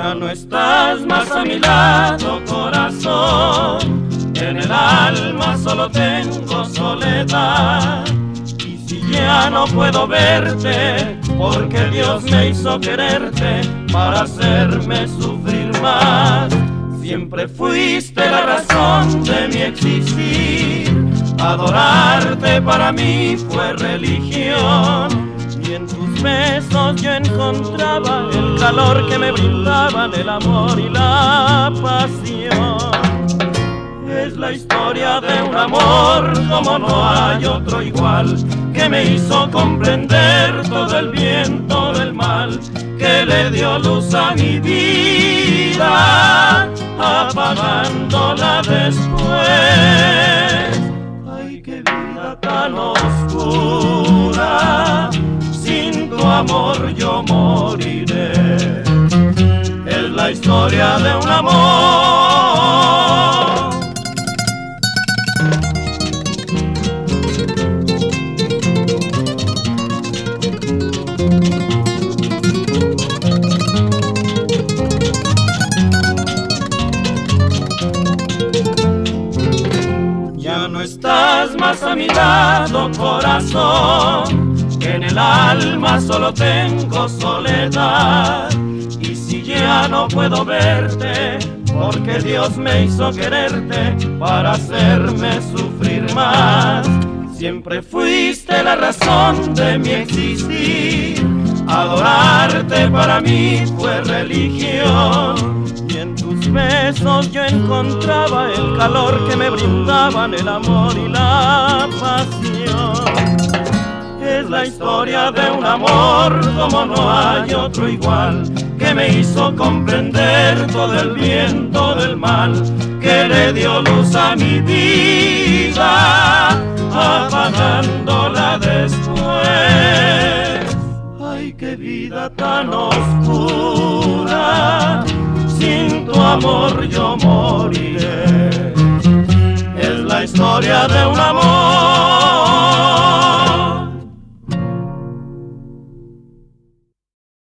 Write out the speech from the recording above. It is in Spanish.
Ya no estás más a mi lado, corazón. En el alma solo tengo soledad. Y si ya no puedo verte, porque Dios me hizo quererte para hacerme sufrir más. Siempre fuiste la razón de mi existir. Adorarte para mí fue religión. Y en tus besos yo encontraba el calor que me brindaban el amor y la pasión. Es la historia de un amor como no hay otro igual, que me hizo comprender todo el bien, todo el mal, que le dio luz a mi vida, apagándola después. Ay, qué vida tan oscura, sin tu amor yo moriré. Es la historia de un amor. Ya no estás más a mi lado, corazón. En el alma solo tengo soledad. Y si ya no puedo verte, porque Dios me hizo quererte para hacerme sufrir más. Siempre fuiste la razón de mi existir. Adorarte para mí fue religión. Y en tus besos yo encontraba el calor que me brindaban el amor y la pasión. Es la historia de un amor como no hay otro igual, que me hizo comprender todo el bien, todo el mal, que le dio luz a mi vida, apagándola después. Ay, qué vida tan oscura, sin tu amor yo moriré. Es la historia de un amor